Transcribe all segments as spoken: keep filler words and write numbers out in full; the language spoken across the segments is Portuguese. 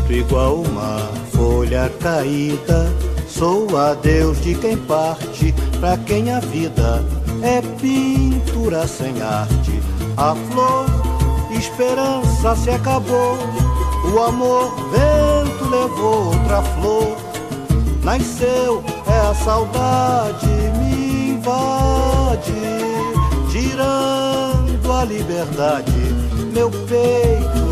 peito igual uma folha caída. Sou adeus de quem parte, pra quem a vida é pintura sem arte. A flor, esperança se acabou, o amor, vento levou outra flor. Nasceu, é a saudade me invade, tirando a liberdade. Meu peito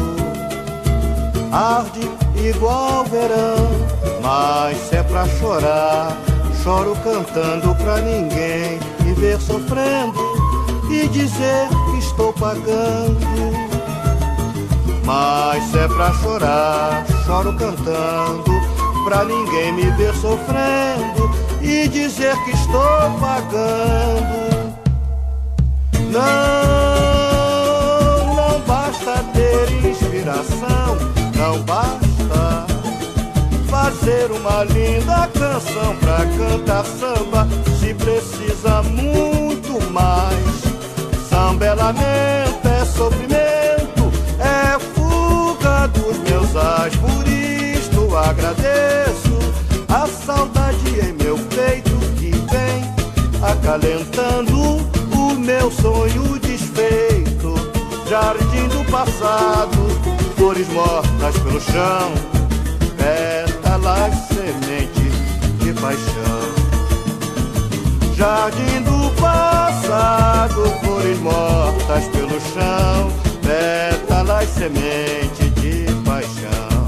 arde igual verão, mas se é pra chorar, choro cantando pra ninguém me ver sofrendo e dizer que estou pagando. Mas se é pra chorar, choro cantando pra ninguém me ver sofrendo e dizer que estou pagando. Não, não basta ter inspiração, não basta fazer uma linda canção pra cantar samba, se precisa muito mais. Samba é lamento, é sofrimento, é fuga dos meus ais. Por isto agradeço a saudade em meu peito que vem acalentando o meu sonho desfeito. Jardim do passado, flores mortas pelo chão, pétalas, sementes de paixão. Jardim do passado, flores mortas pelo chão, pétalas, sementes de paixão.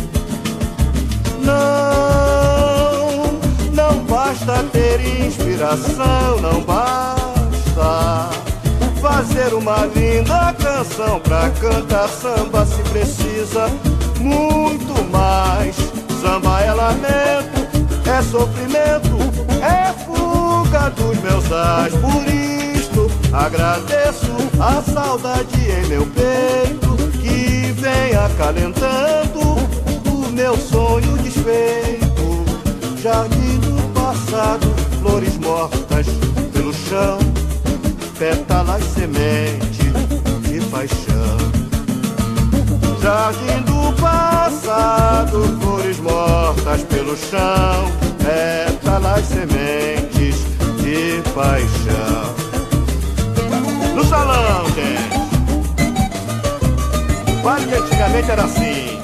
Não, não basta ter inspiração, não basta fazer uma linda canção pra cantar samba, se precisa muito mais. Samba é lamento, é sofrimento, é fuga dos meus ais. Por isto agradeço a saudade em meu peito que vem acalentando o meu sonho desfeito. Jardim do passado, flores mortas pelo chão, pétalas, semente de paixão. Jardim do passado, flores mortas pelo chão, pétalas, sementes de paixão. No salão, gente, quase que antigamente era assim.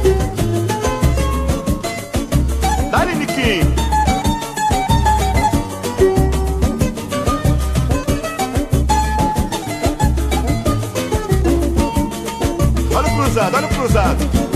Dá-lhe, Niquinho. Olha o cruzado, olha o cruzado.